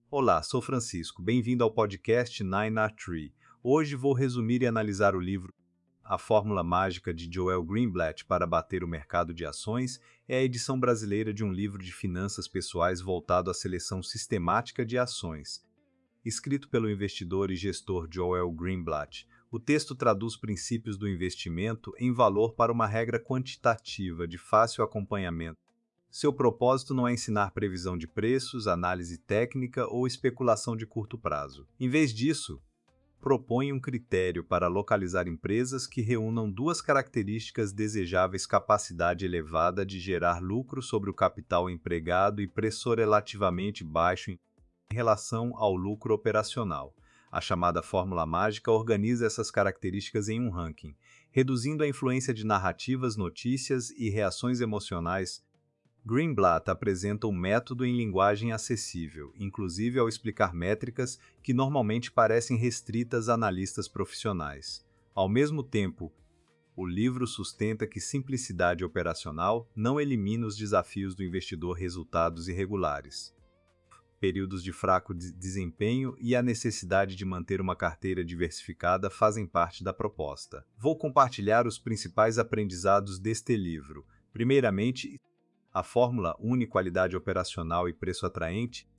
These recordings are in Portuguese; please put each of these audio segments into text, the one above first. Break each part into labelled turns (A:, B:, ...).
A: Olá, sou Francisco. Bem-vindo ao podcast Nine Art Tree. Hoje vou resumir e analisar o livro A Fórmula Mágica de Joel Greenblatt para Bater o Mercado de Ações. É a edição brasileira de um livro de finanças pessoais voltado à seleção sistemática de ações. Escrito pelo investidor e gestor Joel Greenblatt, o texto traduz princípios do investimento em valor para uma regra quantitativa de fácil acompanhamento. Seu propósito não é ensinar previsão de preços, análise técnica ou especulação de curto prazo. Em vez disso, propõe um critério para localizar empresas que reúnam duas características desejáveis: capacidade elevada de gerar lucro sobre o capital empregado e preço relativamente baixo em relação ao lucro operacional. A chamada fórmula mágica organiza essas características em um ranking, reduzindo a influência de narrativas, notícias e reações emocionais. Greenblatt apresenta um método em linguagem acessível, inclusive ao explicar métricas que normalmente parecem restritas a analistas profissionais. Ao mesmo tempo, o livro sustenta que simplicidade operacional não elimina os desafios do investidor: resultados irregulares, períodos de fraco desempenho e a necessidade de manter uma carteira diversificada fazem parte da proposta. Vou compartilhar os principais aprendizados deste livro. Primeiramente, a fórmula une qualidade operacional e preço atraente.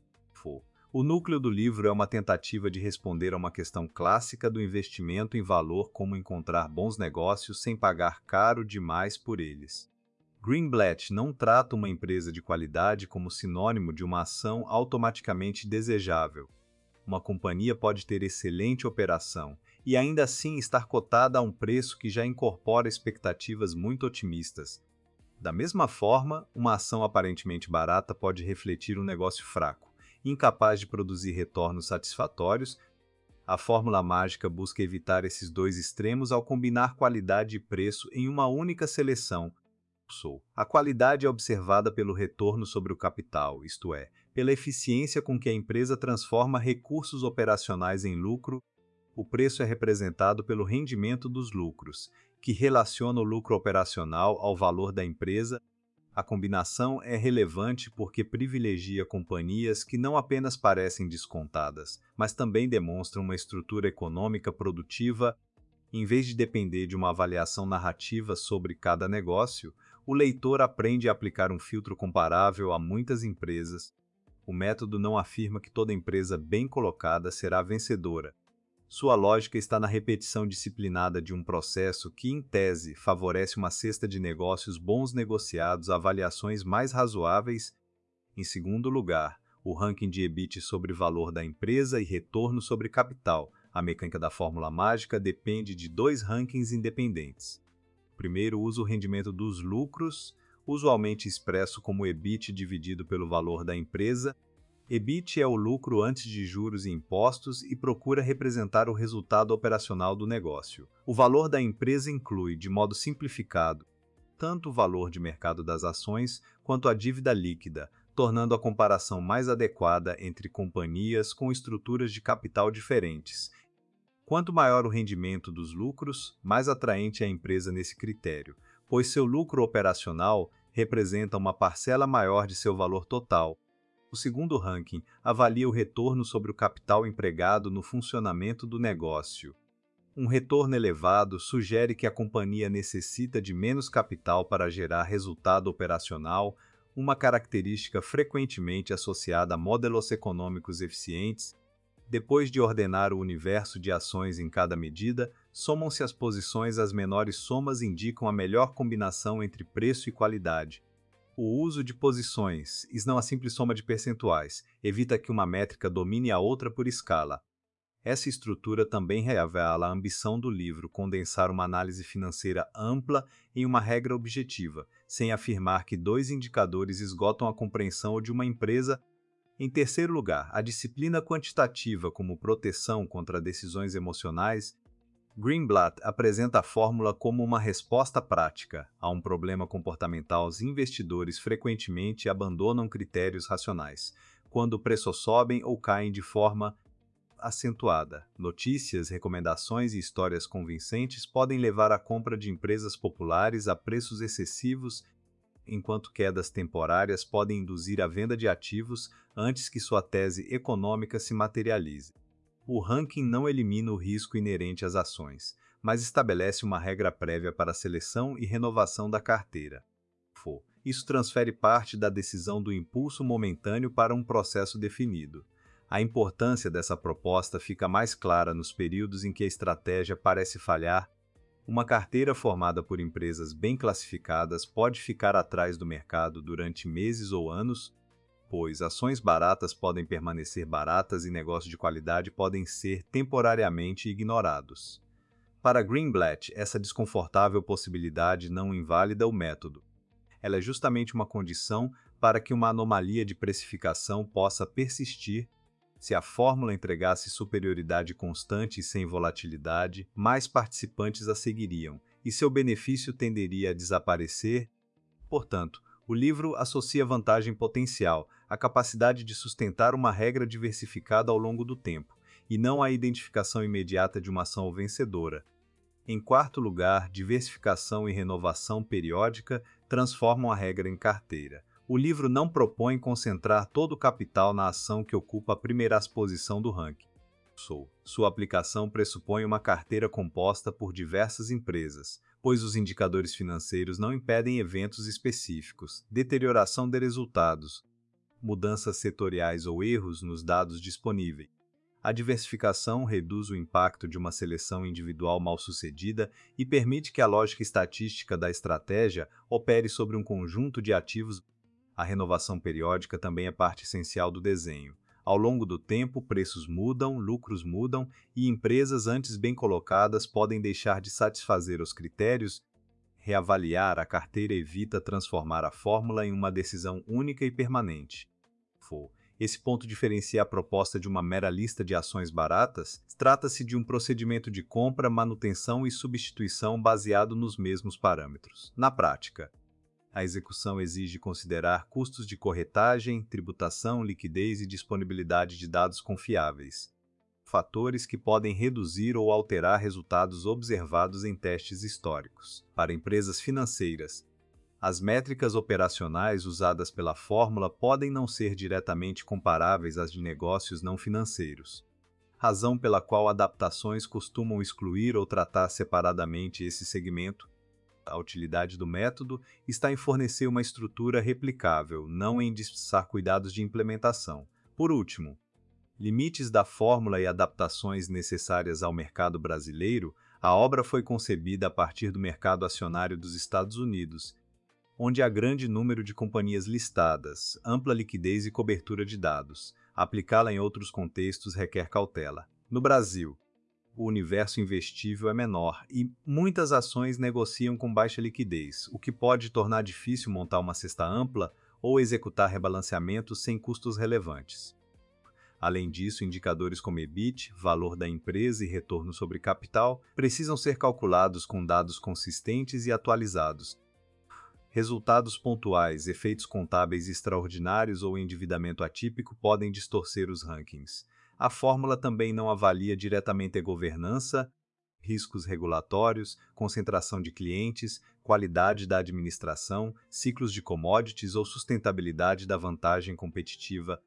A: O núcleo do livro é uma tentativa de responder a uma questão clássica do investimento em valor: como encontrar bons negócios sem pagar caro demais por eles. Greenblatt não trata uma empresa de qualidade como sinônimo de uma ação automaticamente desejável. Uma companhia pode ter excelente operação e ainda assim estar cotada a um preço que já incorpora expectativas muito otimistas. Da mesma forma, uma ação aparentemente barata pode refletir um negócio fraco, incapaz de produzir retornos satisfatórios. A fórmula mágica busca evitar esses dois extremos ao combinar qualidade e preço em uma única seleção. A qualidade é observada pelo retorno sobre o capital, isto é, pela eficiência com que a empresa transforma recursos operacionais em lucro. O preço é representado pelo rendimento dos lucros, que relaciona o lucro operacional ao valor da empresa. A combinação é relevante porque privilegia companhias que não apenas parecem descontadas, mas também demonstram uma estrutura econômica produtiva. Em vez de depender de uma avaliação narrativa sobre cada negócio, o leitor aprende a aplicar um filtro comparável a muitas empresas. O método não afirma que toda empresa bem colocada será vencedora. Sua lógica está na repetição disciplinada de um processo que, em tese, favorece uma cesta de negócios bons negociados a avaliações mais razoáveis. Em segundo lugar, o ranking de EBIT sobre valor da empresa e retorno sobre capital. A mecânica da fórmula mágica depende de dois rankings independentes. O primeiro usa o rendimento dos lucros, usualmente expresso como EBIT dividido pelo valor da empresa. EBIT é o lucro antes de juros e impostos e procura representar o resultado operacional do negócio. O valor da empresa inclui, de modo simplificado, tanto o valor de mercado das ações quanto a dívida líquida, tornando a comparação mais adequada entre companhias com estruturas de capital diferentes. Quanto maior o rendimento dos lucros, mais atraente é a empresa nesse critério, pois seu lucro operacional representa uma parcela maior de seu valor total. O segundo ranking avalia o retorno sobre o capital empregado no funcionamento do negócio. Um retorno elevado sugere que a companhia necessita de menos capital para gerar resultado operacional, uma característica frequentemente associada a modelos econômicos eficientes. Depois de ordenar o universo de ações em cada medida, somam-se as posições. As menores somas indicam a melhor combinação entre preço e qualidade. O uso de posições, e não a simples soma de percentuais, evita que uma métrica domine a outra por escala. Essa estrutura também revela a ambição do livro: condensar uma análise financeira ampla em uma regra objetiva, sem afirmar que dois indicadores esgotam a compreensão de uma empresa. Em terceiro lugar, a disciplina quantitativa como proteção contra decisões emocionais. Greenblatt apresenta a fórmula como uma resposta prática a um problema comportamental. Os investidores frequentemente abandonam critérios racionais quando preços sobem ou caem de forma acentuada. Notícias, recomendações e histórias convincentes podem levar à compra de empresas populares a preços excessivos. enquanto quedas temporárias podem induzir a venda de ativos antes que sua tese econômica se materialize. O ranking não elimina o risco inerente às ações, mas estabelece uma regra prévia para a seleção e renovação da carteira. Isso transfere parte da decisão do impulso momentâneo para um processo definido. A importância dessa proposta fica mais clara nos períodos em que a estratégia parece falhar. Uma carteira formada por empresas bem classificadas pode ficar atrás do mercado durante meses ou anos, pois ações baratas podem permanecer baratas e negócios de qualidade podem ser temporariamente ignorados. Para Greenblatt, essa desconfortável possibilidade não invalida o método. Ela é justamente uma condição para que uma anomalia de precificação possa persistir. Se a fórmula entregasse superioridade constante e sem volatilidade, mais participantes a seguiriam, e seu benefício tenderia a desaparecer. Portanto, o livro associa vantagem potencial à capacidade de sustentar uma regra diversificada ao longo do tempo, e não à identificação imediata de uma ação vencedora. Em quarto lugar, diversificação e renovação periódica transformam a regra em carteira. O livro não propõe concentrar todo o capital na ação que ocupa a primeira posição do ranking. Sua aplicação pressupõe uma carteira composta por diversas empresas, pois os indicadores financeiros não impedem eventos específicos, deterioração de resultados, mudanças setoriais ou erros nos dados disponíveis. A diversificação reduz o impacto de uma seleção individual mal-sucedida e permite que a lógica estatística da estratégia opere sobre um conjunto de ativos. A renovação periódica também é parte essencial do desenho. Ao longo do tempo, preços mudam, lucros mudam e empresas antes bem colocadas podem deixar de satisfazer os critérios. Reavaliar a carteira evita transformar a fórmula em uma decisão única e permanente. Esse ponto diferencia a proposta de uma mera lista de ações baratas. Trata-se de um procedimento de compra, manutenção e substituição baseado nos mesmos parâmetros. Na prática, a execução exige considerar custos de corretagem, tributação, liquidez e disponibilidade de dados confiáveis, fatores que podem reduzir ou alterar resultados observados em testes históricos. Para empresas financeiras, as métricas operacionais usadas pela fórmula podem não ser diretamente comparáveis às de negócios não financeiros, razão pela qual adaptações costumam excluir ou tratar separadamente esse segmento. A utilidade do método está em fornecer uma estrutura replicável, não em dispensar cuidados de implementação. Por último, limites da fórmula e adaptações necessárias ao mercado brasileiro. A obra foi concebida a partir do mercado acionário dos Estados Unidos, onde há grande número de companhias listadas, ampla liquidez e cobertura de dados. Aplicá-la em outros contextos requer cautela. No Brasil, o universo investível é menor e muitas ações negociam com baixa liquidez, o que pode tornar difícil montar uma cesta ampla ou executar rebalanceamentos sem custos relevantes. Além disso, indicadores como EBIT, valor da empresa e retorno sobre capital precisam ser calculados com dados consistentes e atualizados. Resultados pontuais, efeitos contábeis extraordinários ou endividamento atípico podem distorcer os rankings. A fórmula também não avalia diretamente a governança, riscos regulatórios, concentração de clientes, qualidade da administração, ciclos de commodities ou sustentabilidade da vantagem competitiva.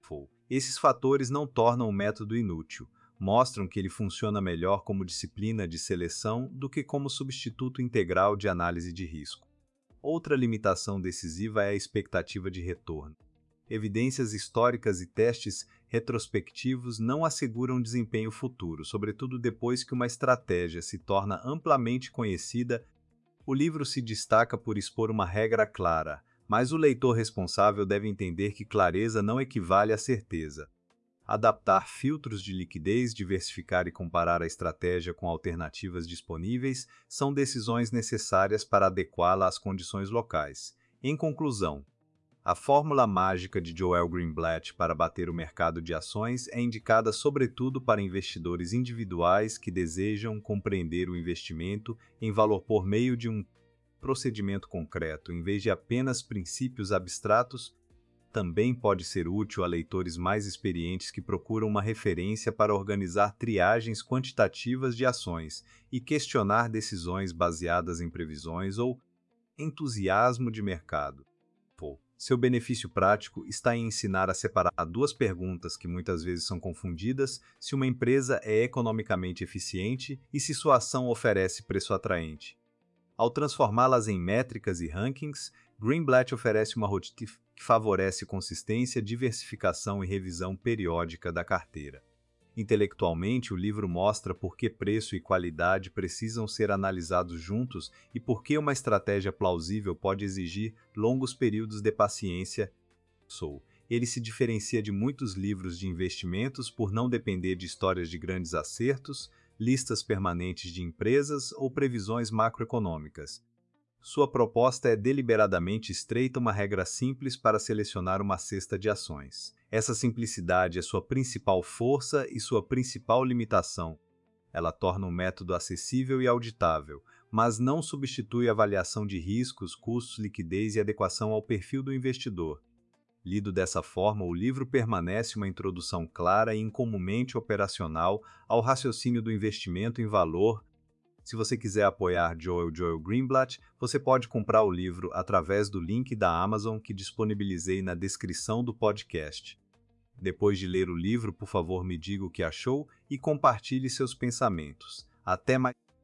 A: Esses fatores não tornam o método inútil, mostram que ele funciona melhor como disciplina de seleção do que como substituto integral de análise de risco. Outra limitação decisiva é a expectativa de retorno. Evidências históricas e testes retrospectivos não asseguram desempenho futuro, sobretudo depois que uma estratégia se torna amplamente conhecida. O livro se destaca por expor uma regra clara, mas o leitor responsável deve entender que clareza não equivale a certeza. Adaptar filtros de liquidez, diversificar e comparar a estratégia com alternativas disponíveis são decisões necessárias para adequá-la às condições locais. Em conclusão, a fórmula mágica de Joel Greenblatt para bater o mercado de ações é indicada sobretudo para investidores individuais que desejam compreender o investimento em valor por meio de um procedimento concreto, em vez de apenas princípios abstratos. Também pode ser útil a leitores mais experientes que procuram uma referência para organizar triagens quantitativas de ações e questionar decisões baseadas em previsões ou entusiasmo de mercado. Seu benefício prático está em ensinar a separar duas perguntas que muitas vezes são confundidas: se uma empresa é economicamente eficiente e se sua ação oferece preço atraente. Ao transformá-las em métricas e rankings, Greenblatt oferece uma rotina que favorece consistência, diversificação e revisão periódica da carteira. Intelectualmente, o livro mostra por que preço e qualidade precisam ser analisados juntos e por que uma estratégia plausível pode exigir longos períodos de paciência. Ele se diferencia de muitos livros de investimentos por não depender de histórias de grandes acertos, listas permanentes de empresas ou previsões macroeconômicas. Sua proposta é deliberadamente estreita, uma regra simples para selecionar uma cesta de ações. Essa simplicidade é sua principal força e sua principal limitação. Ela torna o método acessível e auditável, mas não substitui a avaliação de riscos, custos, liquidez e adequação ao perfil do investidor. Lido dessa forma, o livro permanece uma introdução clara e incomumente operacional ao raciocínio do investimento em valor. Se você quiser apoiar Joel Greenblatt, você pode comprar o livro através do link da Amazon que disponibilizei na descrição do podcast. Depois de ler o livro, por favor, me diga o que achou e compartilhe seus pensamentos. Até mais!